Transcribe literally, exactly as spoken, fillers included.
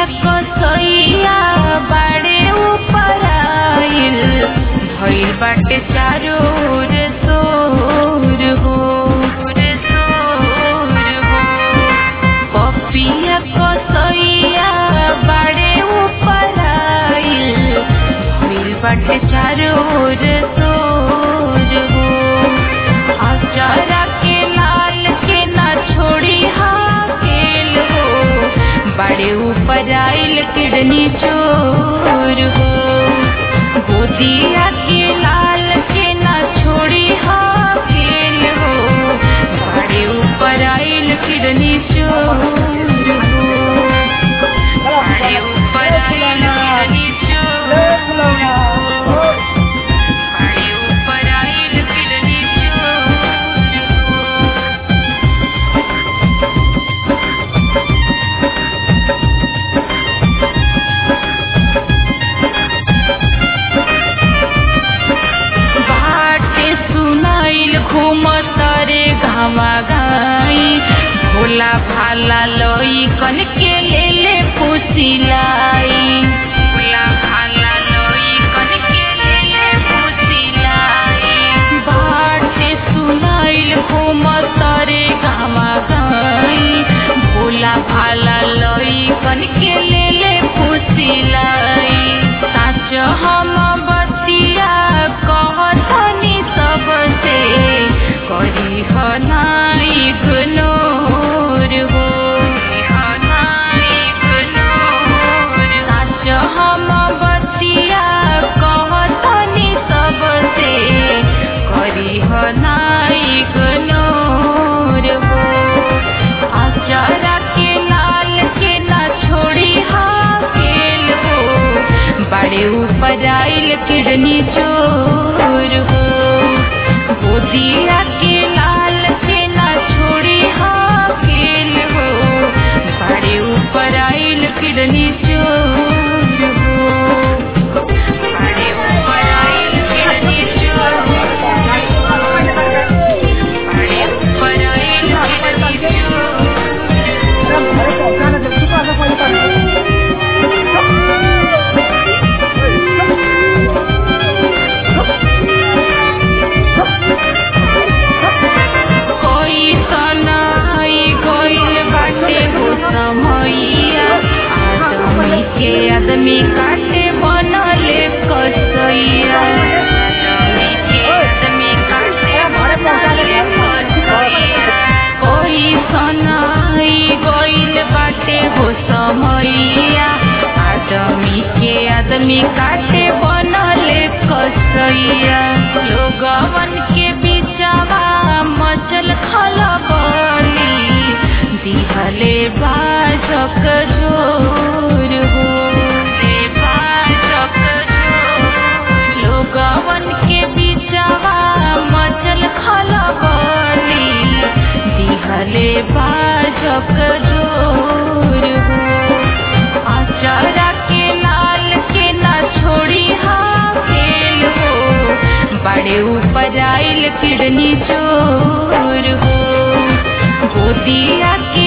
कसैया बाड़े ऊपर आइल भइल बाटे चारो ओर सोर हो पपिया कसैया बाड़े ऊपर आइल भइल बाटे चारो ओर सोर हो आचारा के लाल के ना छोड़ी हाकेल हो बाड़े ऊपर आइल किडनी चोर हो गोदिया के लाल के ना छोड़ी हाकेल हो बाड़े ऊपर आइल किडनी चोर हो बाड़े ऊपर आइल किडनी चोर हो बाड़े ऊपर आइल किडनी चोर हो बाटे सुनाइल घूमतरे घामा गाई भोला भाला लई कन के ले ले फुसिलाई भोला भाला लई कन के ले ले फुसिलाई बाटे सुनाइल घूमतरे घामा गाई भोला भाला लई कन के ले ले फुसिलाई साच हम बतिया कहतनी सबसे करी हनाई घनोर हो हनाई घनोर साच हम बतिया कहतनी सबसे करी हनाई घनोर हो आचारा के लाल के ना छोड़ी हाकेल हो बाड़े ऊपर आइल किडनी चोर हो गोदिया के लाल के ना छोड़ी हाकेल हो बाड़े ऊपर आइल किडनी चोर हो बाड़े ऊपर आइल किडनी चोर हो बाड़े ऊपर आइल किडनी चोर कोई सनाई गइल बाटे हो समैया आदमी के आदमी काटे बनले कसैया आदमी के आदमी काटे बनले कसैया कोई सनाई गइल बाटे हो समैया आदमी के आदमी काटे बनले कसैया लोगवन के बिचवा मचल खलबली दिहले बाजक जोर हो ले बाजक जोर लोगवन के बिचवा मचल खलबली दिहले बाजक जोर हो आचारा के लाल के ना छोड़ी हाकेल हो बाड़े ऊपर आइल किडनी चोर हो गोदिया के